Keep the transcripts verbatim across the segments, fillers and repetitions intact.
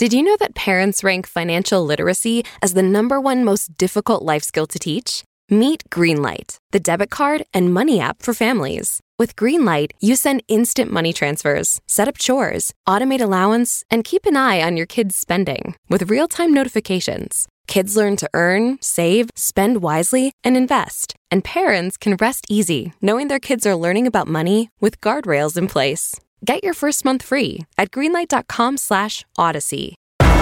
Did you know that parents rank financial literacy as the number one most difficult life skill to teach? Meet Greenlight, the debit card and money app for families. With Greenlight, you send instant money transfers, set up chores, automate allowance, and keep an eye on your kids' spending with real-time notifications. Kids learn to earn, save, spend wisely, and invest. And parents can rest easy knowing their kids are learning about money with guardrails in place. Get your first month free at greenlight.com slash odyssey.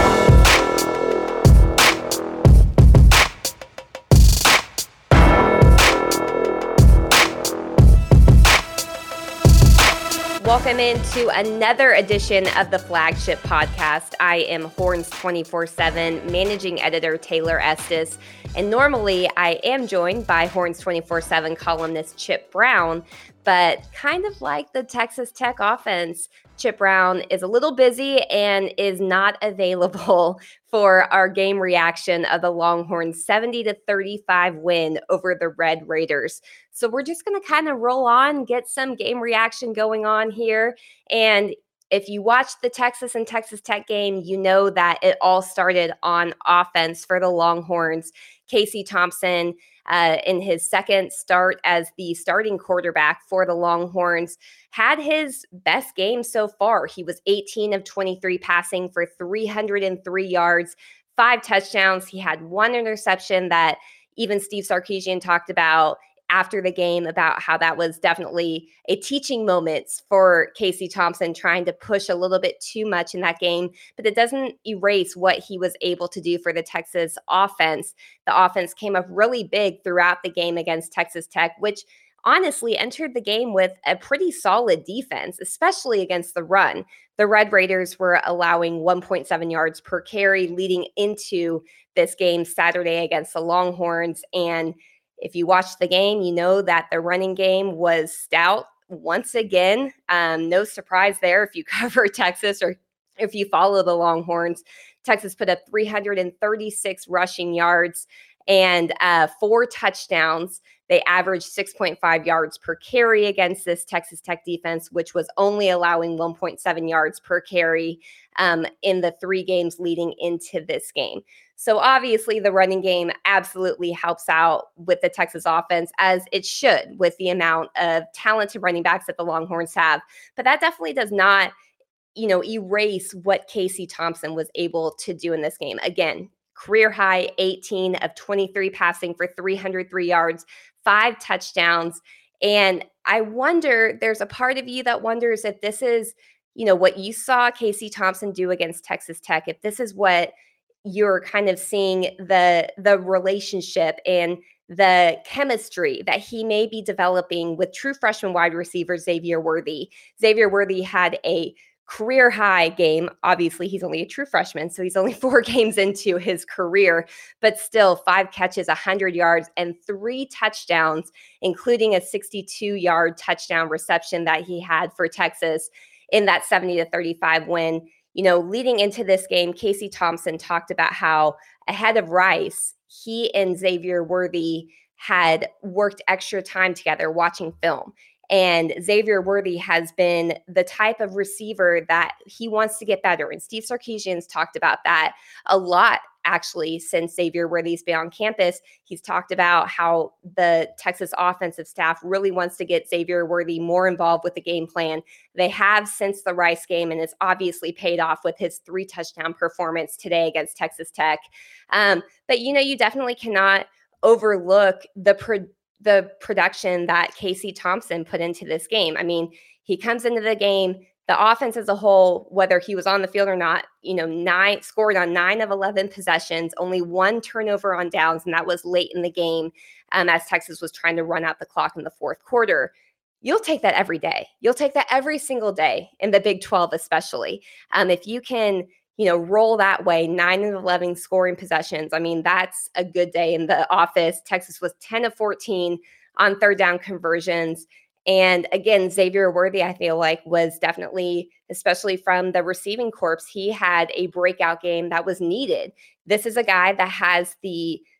Welcome into another edition of the Flagship Podcast. I am Horns twenty-four seven Managing Editor Taylor Estes, and normally I am joined by Horns twenty-four seven columnist Chip Brown, but kind of like the Texas Tech offense, Chip Brown is a little busy and is not available for our game reaction of the Longhorns' seventy to thirty-five win over the Red Raiders. So we're just going to kind of roll on, get some game reaction going on here. And if you watched the Texas and Texas Tech game, you know that it all started on offense for the Longhorns. Casey Thompson, uh, in his second start as the starting quarterback for the Longhorns, had his best game so far. He was eighteen of twenty-three passing for three hundred three yards, five touchdowns. He had one interception that even Steve Sarkisian talked about after the game, about how that was definitely a teaching moment for Casey Thompson, trying to push a little bit too much in that game, but it doesn't erase what he was able to do for the Texas offense. The offense came up really big throughout the game against Texas Tech, which honestly entered the game with a pretty solid defense, especially against the run. The Red Raiders were allowing one point seven yards per carry leading into this game Saturday against the Longhorns. And if you watched the game, you know that the running game was stout once again. Um, no surprise there if you cover Texas or if you follow the Longhorns. Texas put up three hundred thirty-six rushing yards and uh, four touchdowns. They averaged six point five yards per carry against this Texas Tech defense, which was only allowing one point seven yards per carry um, in the three games leading into this game. So obviously the running game absolutely helps out with the Texas offense, as it should, with the amount of talented running backs that the Longhorns have. But that definitely does not, you know, erase what Casey Thompson was able to do in this game. Again, career high eighteen of twenty-three passing for three hundred three yards, five touchdowns. And I wonder, there's a part of you that wonders if this is, you know, what you saw Casey Thompson do against Texas Tech, if this is what you're kind of seeing the the relationship and the chemistry that he may be developing with true freshman wide receiver Xavier Worthy. Xavier Worthy had a career high game. Obviously, he's only a true freshman, so he's only four games into his career, but still five catches, one hundred yards, and three touchdowns, including a sixty-two yard touchdown reception that he had for Texas in that seventy to thirty-five win. You know, leading into this game, Casey Thompson talked about how ahead of Rice, he and Xavier Worthy had worked extra time together watching film. And Xavier Worthy has been the type of receiver that he wants to get better. And Steve Sarkisian's talked about that a lot, actually, since Xavier Worthy's been on campus. He's talked about how the Texas offensive staff really wants to get Xavier Worthy more involved with the game plan. They have since the Rice game, and it's obviously paid off with his three touchdown performance today against Texas Tech. Um, but, you know, you definitely cannot overlook the pro- the production that Casey Thompson put into this game. I mean, he comes into the game, the offense as a whole, whether he was on the field or not, you know, nine scored on nine of eleven possessions, only one turnover on downs, and that was late in the game um, as Texas was trying to run out the clock in the fourth quarter. You'll take that every day. You'll take that every single day in the Big twelve, especially. Um, if you can, you know, roll that way, nine of eleven scoring possessions. I mean, that's a good day in the office. Texas was ten of fourteen on third down conversions. And again, Xavier Worthy, I feel like, was definitely, especially from the receiving corps, he had a breakout game that was needed. This is a guy that has the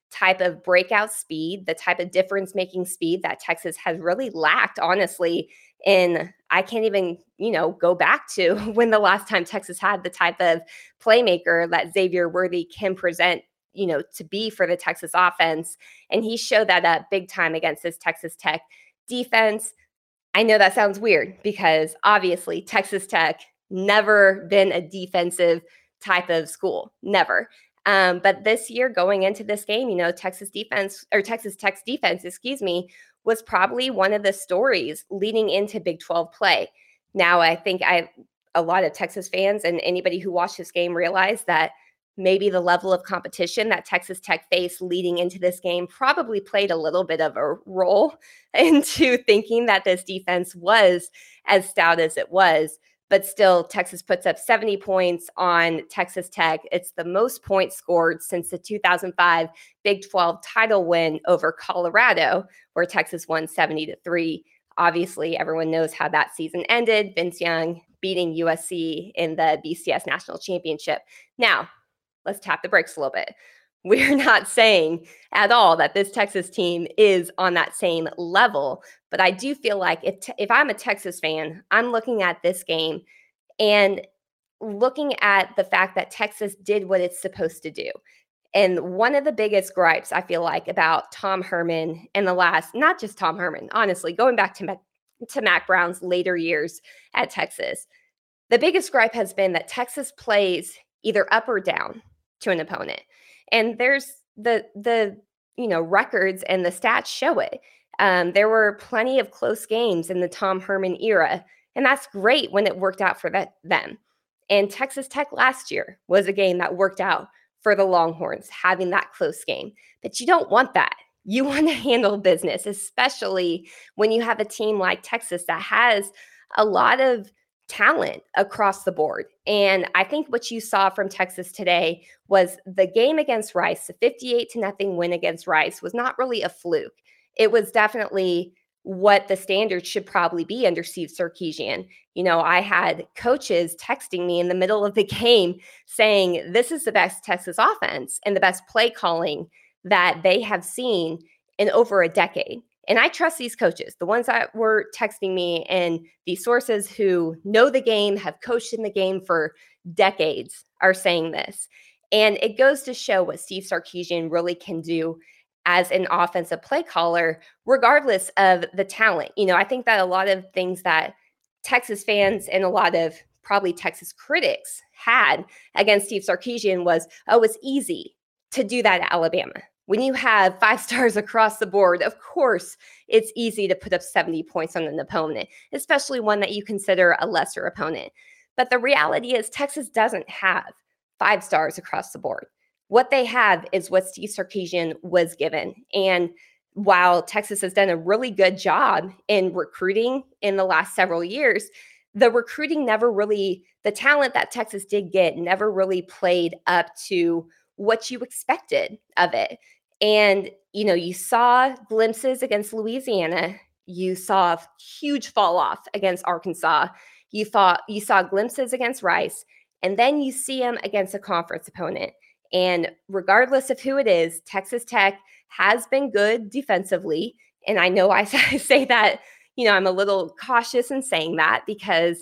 type of breakout speed, the type of difference-making speed that Texas has really lacked, honestly. And I can't even, you know, go back to when the last time Texas had the type of playmaker that Xavier Worthy can present, you know, to be for the Texas offense. And he showed that up big time against this Texas Tech defense. I know that sounds weird because obviously Texas Tech never been a defensive type of school, never. Um, but this year going into this game, you know, Texas defense or Texas Tech's defense, excuse me, was probably one of the stories leading into Big twelve play. Now, I think I a lot of Texas fans and anybody who watched this game realized that maybe the level of competition that Texas Tech faced leading into this game probably played a little bit of a role into thinking that this defense was as stout as it was. But still, Texas puts up seventy points on Texas Tech. It's the most points scored since the two thousand five Big twelve title win over Colorado, where Texas won seventy to three. Obviously, everyone knows how that season ended. Vince Young beating U S C in the B C S National Championship. Now, let's tap the brakes a little bit. We're not saying at all that this Texas team is on that same level, but I do feel like if if I'm a Texas fan, I'm looking at this game and looking at the fact that Texas did what it's supposed to do. And one of the biggest gripes I feel like about Tom Herman in the last, not just Tom Herman, honestly, going back to Mac, to Mac Brown's later years at Texas, the biggest gripe has been that Texas plays either up or down to an opponent. And there's the, the you know, records and the stats show it. Um, there were plenty of close games in the Tom Herman era, and that's great when it worked out for that, them. And Texas Tech last year was a game that worked out for the Longhorns, having that close game. But you don't want that. You want to handle business, especially when you have a team like Texas that has a lot of talent across the board. And I think what you saw from Texas today was the game against Rice, the fifty-eight to nothing win against Rice was not really a fluke. It was definitely what the standard should probably be under Steve Sarkisian. You know, I had coaches texting me in the middle of the game saying, this is the best Texas offense and the best play calling that they have seen in over a decade. And I trust these coaches, the ones that were texting me and the sources who know the game, have coached in the game for decades are saying this. And it goes to show what Steve Sarkisian really can do as an offensive play caller, regardless of the talent. You know, I think that a lot of things that Texas fans and a lot of probably Texas critics had against Steve Sarkisian was, oh, it's easy to do that at Alabama. When you have five stars across the board, of course, it's easy to put up seventy points on an opponent, especially one that you consider a lesser opponent. But the reality is Texas doesn't have five stars across the board. What they have is what Steve Sarkisian was given. And while Texas has done a really good job in recruiting in the last several years, the recruiting never really, the talent that Texas did get never really played up to what you expected of it. And, you know, you saw glimpses against Louisiana. You saw a huge fall off against Arkansas. You thought you saw glimpses against Rice, and then you see them against a conference opponent. And regardless of who it is, Texas Tech has been good defensively. And I know I say that, you know, I'm a little cautious in saying that because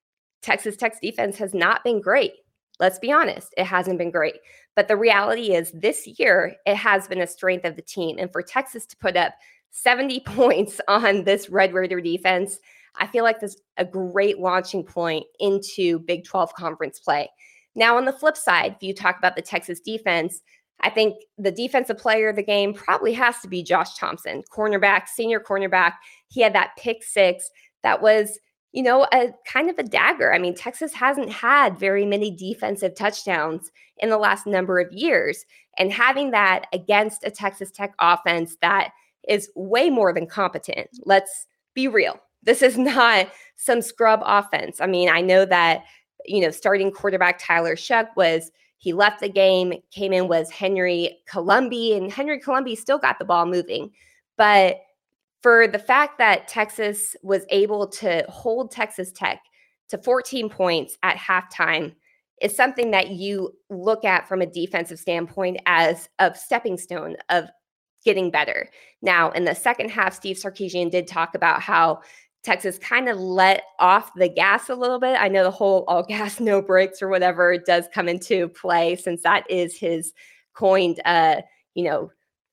Texas Tech's defense has not been great. Let's be honest, it hasn't been great. But the reality is this year, it has been a strength of the team. And for Texas to put up seventy points on this Red Raider defense, I feel like this is a great launching point into Big twelve conference play. Now, on the flip side, if you talk about the Texas defense, I think the defensive player of the game probably has to be Josh Thompson, cornerback, senior cornerback. He had that pick six that was, you know, a kind of a dagger. I mean, Texas hasn't had very many defensive touchdowns in the last number of years. And having that against a Texas Tech offense that is way more than competent. Let's be real. This is not some scrub offense. I mean, I know that, you know, starting quarterback Tyler Shough was, he left the game, came in was Henry Colombi, and Henry Colombi still got the ball moving. But for the fact that Texas was able to hold Texas Tech to fourteen points at halftime is something that you look at from a defensive standpoint as a stepping stone of getting better. Now, in the second half, Steve Sarkisian did talk about how Texas kind of let off the gas a little bit. I know the whole all gas, no brakes or whatever does come into play, since that is his coined, uh, you know,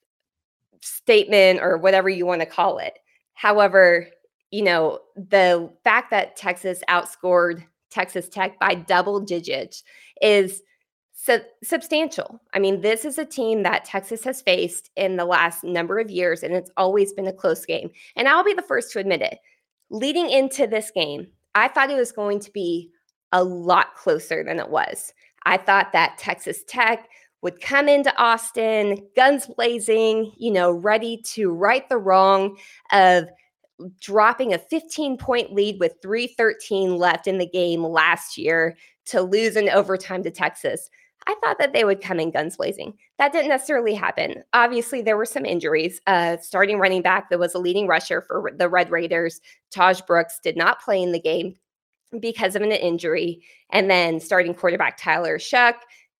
statement or whatever you want to call it. However, you know, the fact that Texas outscored Texas Tech by double digits is su- substantial. I mean, this is a team that Texas has faced in the last number of years, and it's always been a close game. And I'll be the first to admit it. Leading into this game, I thought it was going to be a lot closer than it was. I thought that Texas Tech would come into Austin, guns blazing, you know, ready to right the wrong of dropping a fifteen-point lead with three thirteen left in the game last year to lose in overtime to Texas. I thought that they would come in guns blazing. That didn't necessarily happen. Obviously, there were some injuries. Uh, starting running back that was a leading rusher for the Red Raiders, Taj Brooks, did not play in the game because of an injury. And then starting quarterback Tyler Shuck,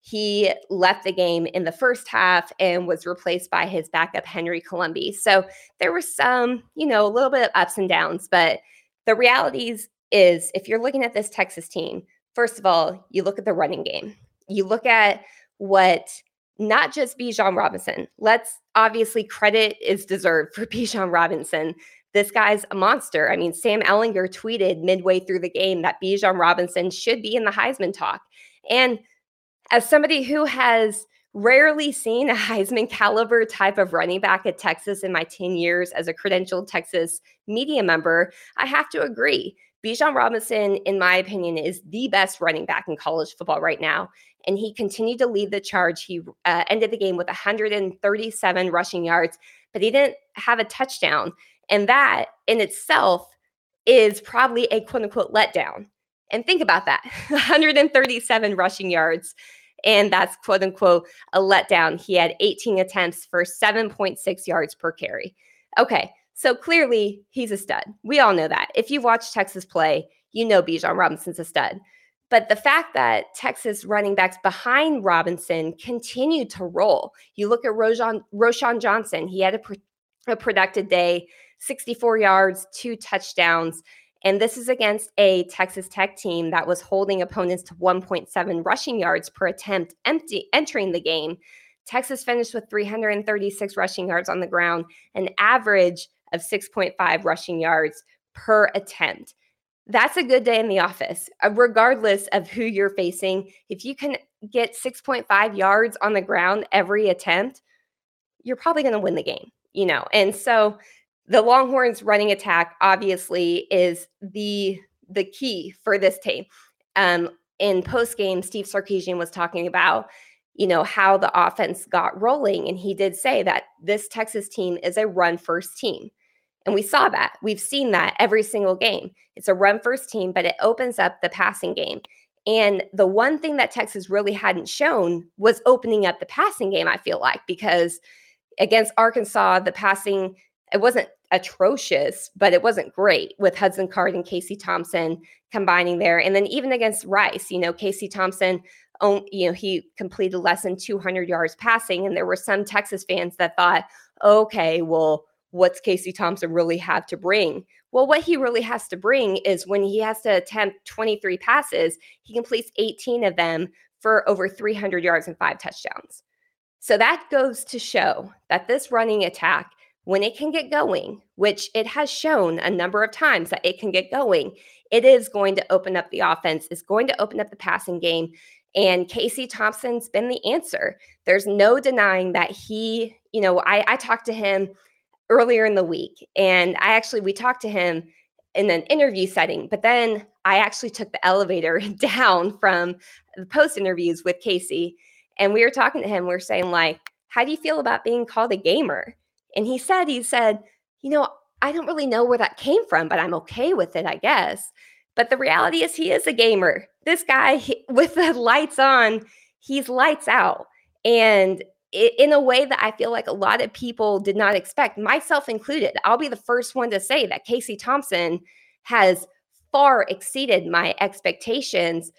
he left the game in the first half and was replaced by his backup, Henry Colombi. So there was some, you know, a little bit of ups and downs. But the realities is, if you're looking at this Texas team, first of all, you look at the running game. You look at what not just Bijan Robinson. Let's obviously credit is deserved for Bijan Robinson. This guy's a monster. I mean, Sam Ehlinger tweeted midway through the game that Bijan Robinson should be in the Heisman talk. And as somebody who has rarely seen a Heisman caliber type of running back at Texas in my ten years as a credentialed Texas media member, I have to agree. Bijan Robinson, in my opinion, is the best running back in college football right now. And he continued to lead the charge. He uh, ended the game with one hundred thirty-seven rushing yards, but he didn't have a touchdown. And that in itself is probably a quote unquote letdown. And think about that, one hundred thirty-seven rushing yards. And that's quote unquote a letdown. He had eighteen attempts for seven point six yards per carry. Okay, so clearly he's a stud. We all know that. If you've watched Texas play, you know Bijan Robinson's a stud. But the fact that Texas running backs behind Robinson continued to roll. You look at Roschon, Roschon Johnson. He had a, pro- a productive day, sixty-four yards, two touchdowns. And this is against a Texas Tech team that was holding opponents to one point seven rushing yards per attempt empty, entering the game. Texas finished with three hundred thirty-six rushing yards on the ground, an average of six point five rushing yards per attempt. That's a good day in the office, regardless of who you're facing. If you can get six point five yards on the ground every attempt, you're probably going to win the game, you know? And so the Longhorns running attack obviously is the the key for this team. Um, in post-game, Steve Sarkisian was talking about, you know, how the offense got rolling. And he did say that this Texas team is a run-first team. And we saw that. We've seen that every single game. It's a run-first team, but it opens up the passing game. And the one thing that Texas really hadn't shown was opening up the passing game, I feel like, because against Arkansas, the passing – it wasn't atrocious, but it wasn't great with Hudson Card and Casey Thompson combining there. And then even against Rice, you know, Casey Thompson, you know, he completed less than two hundred yards passing. And there were some Texas fans that thought, okay, well, what's Casey Thompson really have to bring? Well, what he really has to bring is when he has to attempt twenty-three passes, he completes eighteen of them for over three hundred yards and five touchdowns. So that goes to show that this running attack, when it can get going, which it has shown a number of times that it can get going, it is going to open up the offense, it's going to open up the passing game. And Casey Thompson's been the answer. There's no denying that he, you know, I, I talked to him earlier in the week, and I actually, we talked to him in an interview setting, but then I actually took the elevator down from the post interviews with Casey. And we were talking to him, we we're saying like, how do you feel about being called a gamer? And he said, he said, you know, I don't really know where that came from, but I'm okay with it, I guess. But the reality is he is a gamer. This guy he, with the lights on, he's lights out. And it, in a way that I feel like a lot of people did not expect, myself included. I'll be the first one to say that Casey Thompson has far exceeded my expectations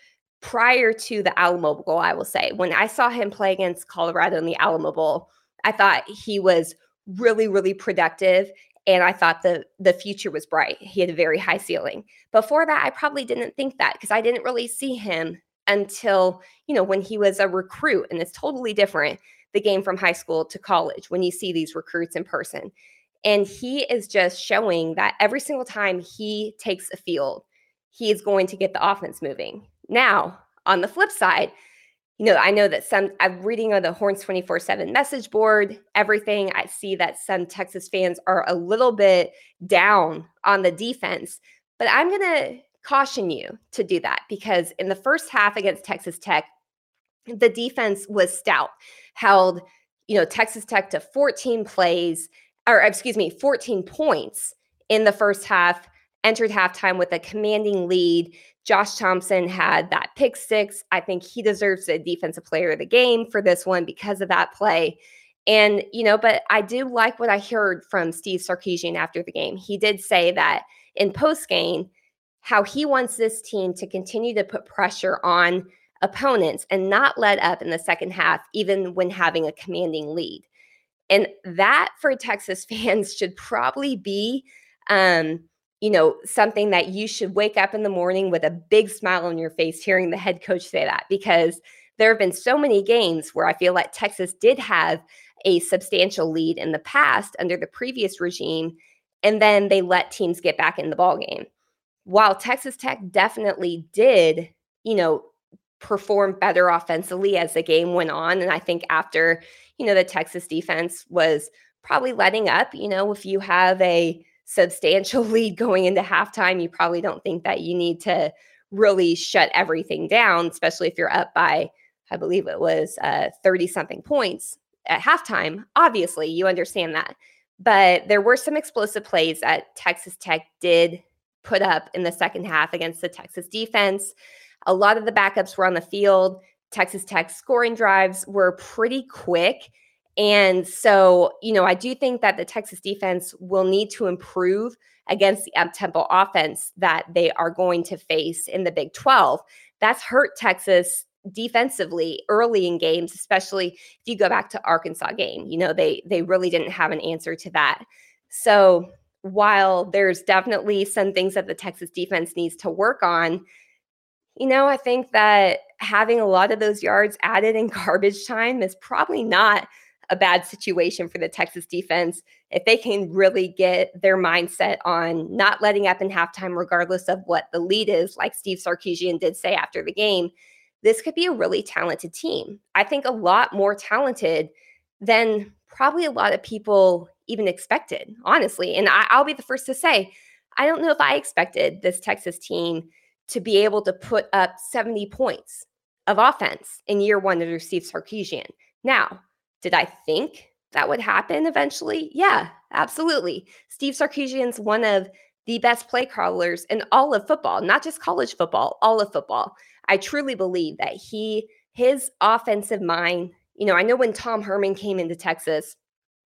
prior to the Alamo Bowl, I will say, when I saw him play against Colorado in the Alamo Bowl, I thought he was really, really productive. And I thought the, the future was bright. He had a very high ceiling. Before that, I probably didn't think that because I didn't really see him until, you know, when he was a recruit. And it's totally different, the game from high school to college, when you see these recruits in person. And he is just showing that every single time he takes a field, he is going to get the offense moving. Now, on the flip side, you know, I know that some, I'm reading on the Horns twenty-four seven message board, everything. I see that some Texas fans are a little bit down on the defense, but I'm going to caution you to do that because in the first half against Texas Tech, the defense was stout, held, you know, Texas Tech to fourteen plays, or excuse me, fourteen points in the first half, entered halftime with a commanding lead. Josh Thompson had that pick six. I think he deserves a defensive player of the game for this one because of that play. And, you know, but I do like what I heard from Steve Sarkisian after the game. He did say that in post-game, how he wants this team to continue to put pressure on opponents and not let up in the second half, even when having a commanding lead. And that for Texas fans should probably be, um, you know, something that you should wake up in the morning with a big smile on your face hearing the head coach say that, because there have been so many games where I feel like Texas did have a substantial lead in the past under the previous regime, and then they let teams get back in the ballgame. While Texas Tech definitely did, you know, perform better offensively as the game went on, and I think after, you know, the Texas defense was probably letting up, you know, if you have a substantial lead going into halftime, you probably don't think that you need to really shut everything down, especially if you're up by, I believe it was uh, thirty something points at halftime. Obviously, you understand that. But there were some explosive plays that Texas Tech did put up in the second half against the Texas defense. A lot of the backups were on the field. Texas Tech's scoring drives were pretty quick. And so, you know, I do think that the Texas defense will need to improve against the up-tempo offense that they are going to face in the Big twelve. That's hurt Texas defensively early in games, especially if you go back to Arkansas game. You know, they they really didn't have an answer to that. So while there's definitely some things that the Texas defense needs to work on, you know, I think that having a lot of those yards added in garbage time is probably not a bad situation for the Texas defense if they can really get their mindset on not letting up in halftime, regardless of what the lead is. Like Steve Sarkisian did say after the game, this could be a really talented team. I think a lot more talented than probably a lot of people even expected, honestly. And I, I'll be the first to say, I don't know if I expected this Texas team to be able to put up seventy points of offense in year one under Steve Sarkisian. Now, did I think that would happen eventually? Yeah, absolutely. Steve Sarkisian's one of the best play callers in all of football, not just college football, all of football. I truly believe that he, his offensive mind, you know, I know when Tom Herman came into Texas,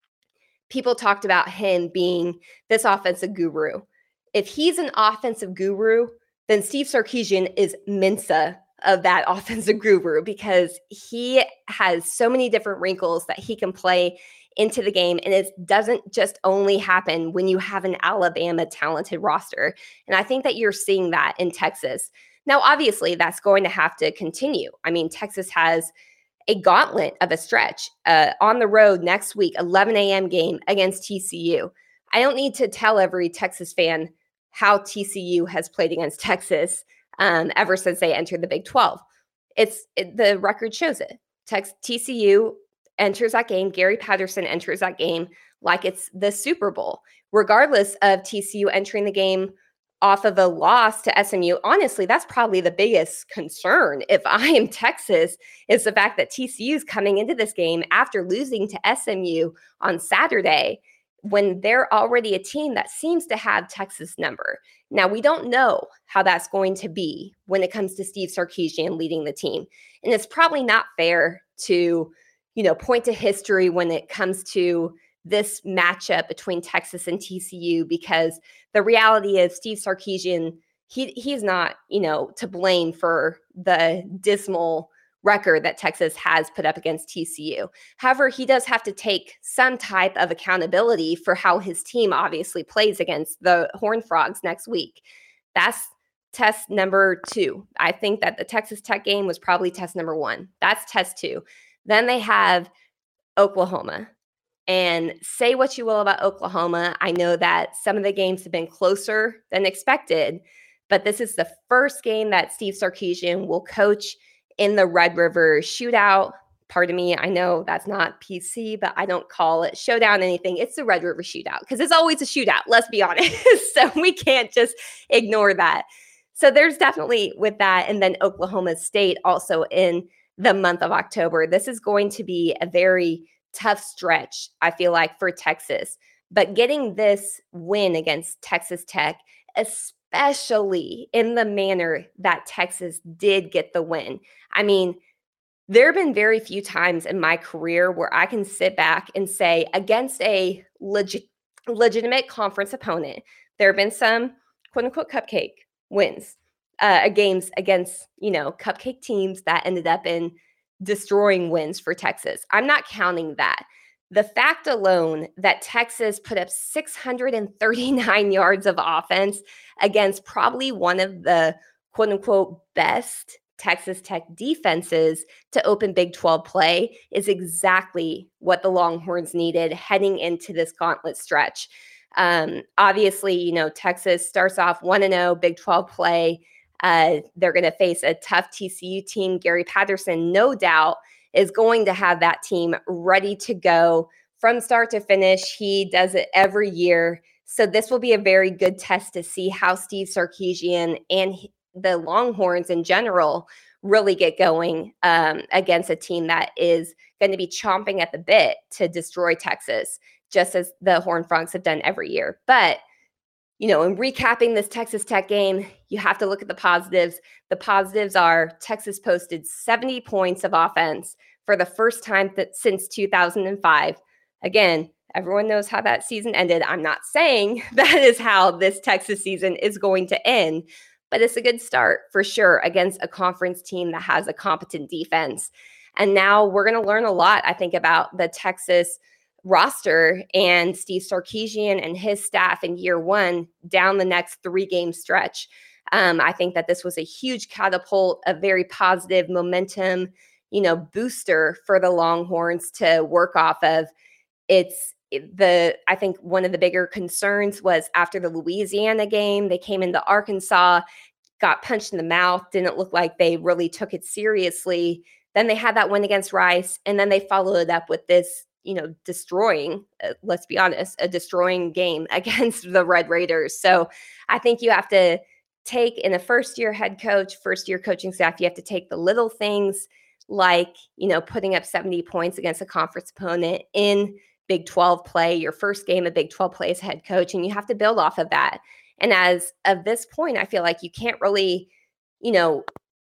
people talked about him being this offensive guru. If he's an offensive guru, then Steve Sarkisian is Mensa of that offensive guru, because he has so many different wrinkles that he can play into the game. And it doesn't just only happen when you have an Alabama talented roster. And I think that you're seeing that in Texas. Now, obviously, that's going to have to continue. I mean, Texas has a gauntlet of a stretch uh, on the road next week, eleven a.m. game against T C U. I don't need to tell every Texas fan how T C U has played against Texas um, ever since they entered the Big twelve. It's it, the record shows it. Tex- T C U enters that game. Gary Patterson enters that game like it's the Super Bowl, regardless of T C U entering the game off of a loss to S M U. Honestly, that's probably the biggest concern if I am Texas, is the fact that T C U is coming into this game after losing to S M U on Saturday, when they're already a team that seems to have Texas number. Now, we don't know how that's going to be when it comes to Steve Sarkisian leading the team. And it's probably not fair to, you know, point to history when it comes to this matchup between Texas and T C U, because the reality is Steve Sarkisian he he's not, you know, to blame for the dismal record that Texas has put up against T C U. However, he does have to take some type of accountability for how his team obviously plays against the Horned Frogs next week. That's test number two. I think that the Texas Tech game was probably test number one. That's test two. Then they have Oklahoma. And say what you will about Oklahoma. I know that some of the games have been closer than expected, but this is the first game that Steve Sarkisian will coach in the Red River Shootout. Pardon me, I know that's not P C, but I don't call it showdown anything. It's the Red River Shootout because it's always a shootout, let's be honest. So we can't just ignore that. So there's definitely with that. And then Oklahoma State also in the month of October. This is going to be a very tough stretch, I feel like, for Texas. But getting this win against Texas Tech, especially in the manner that Texas did get the win. I mean, there have been very few times in my career where I can sit back and say against a legit, legitimate conference opponent, there have been some quote unquote cupcake wins, uh, games against, you know, cupcake teams that ended up in destroying wins for Texas. I'm not counting that. The fact alone that Texas put up six hundred thirty-nine yards of offense against probably one of the quote unquote best Texas Tech defenses to open Big twelve play is exactly what the Longhorns needed heading into this gauntlet stretch. Um, obviously, you know, Texas starts off one and oh Big twelve play. Uh, they're going to face a tough T C U team. Gary Patterson, no doubt, is going to have that team ready to go from start to finish. He does it every year. So this will be a very good test to see how Steve Sarkisian and the Longhorns in general really get going um, against a team that is going to be chomping at the bit to destroy Texas, just as the Horned Frogs have done every year. But you know, in recapping this Texas Tech game, you have to look at the positives. The positives are Texas posted seventy points of offense for the first time that since two thousand five. Again, everyone knows how that season ended. I'm not saying that is how this Texas season is going to end, but it's a good start for sure against a conference team that has a competent defense. And now we're going to learn a lot, I think, about the Texas roster and Steve Sarkisian and his staff in year one down the next three game stretch. Um, I think that this was a huge catapult, a very positive momentum, you know, booster for the Longhorns to work off of. It's the, I think one of the bigger concerns was after the Louisiana game, they came into Arkansas, got punched in the mouth, didn't look like they really took it seriously. Then they had that win against Rice, and then they followed it up with this, you know, destroying, uh, let's be honest, a destroying game against the Red Raiders. So I think you have to take in a first year head coach, first year coaching staff, you have to take the little things like, you know, putting up seventy points against a conference opponent in Big twelve play, your first game of Big twelve play as head coach, and you have to build off of that. And as of this point, I feel like you can't really, you know,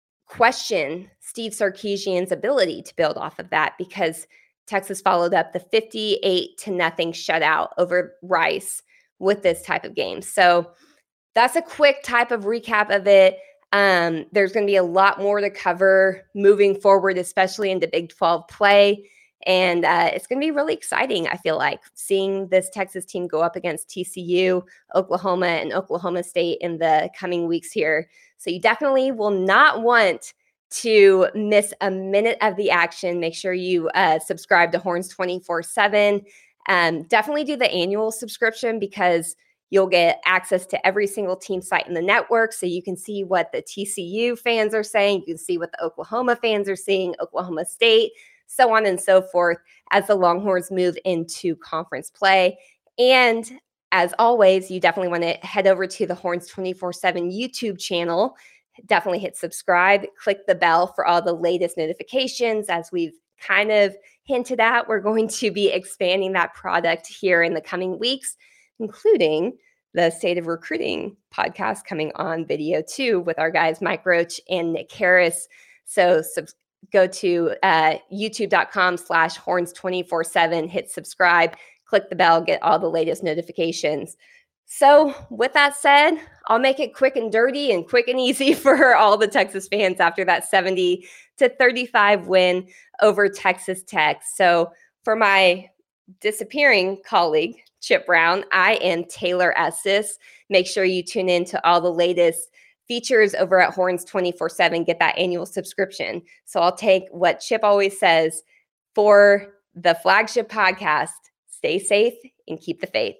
question Steve Sarkisian's ability to build off of that because Texas followed up the fifty-eight to nothing shutout over Rice with this type of game. So that's a quick type of recap of it. Um, there's going to be a lot more to cover moving forward, especially into Big twelve play. And uh, it's going to be really exciting, I feel like, seeing this Texas team go up against T C U, Oklahoma, and Oklahoma State in the coming weeks here. So you definitely will not want to miss a minute of the action. Make sure you uh, subscribe to Horns twenty-four seven. Um, definitely do the annual subscription because you'll get access to every single team site in the network. So you can see what the T C U fans are saying. You can see what the Oklahoma fans are seeing, Oklahoma State, so on and so forth as the Longhorns move into conference play. And as always, you definitely want to head over to the Horns twenty-four seven YouTube channel. Definitely hit subscribe, click the bell for all the latest notifications. As we've kind of hinted at, we're going to be expanding that product here in the coming weeks, including the State of Recruiting podcast coming on video too with our guys Mike Roach and Nick Harris. So sub- go to uh, youtube.com slash horns247, hit subscribe, click the bell, get all the latest notifications. So with that said, I'll make it quick and dirty and quick and easy for all the Texas fans after that seventy to thirty-five win over Texas Tech. So for my disappearing colleague, Chip Brown, I am Taylor Estes. Make sure you tune in to all the latest features over at Horns twenty-four seven. Get that annual subscription. So I'll take what Chip always says for the flagship podcast. Stay safe and keep the faith.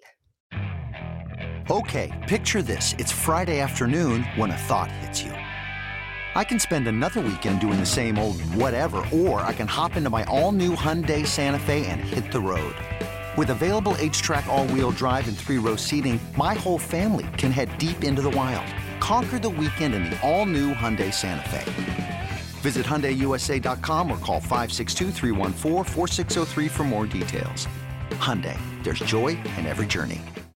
Okay, picture this. It's Friday afternoon when a thought hits you. I can spend another weekend doing the same old whatever, or I can hop into my all-new Hyundai Santa Fe and hit the road. With available H-Track all-wheel drive and three-row seating, my whole family can head deep into the wild. Conquer the weekend in the all-new Hyundai Santa Fe. Visit Hyundai U S A dot com or call five six two, three one four, four six zero three for more details. Hyundai, there's joy in every journey.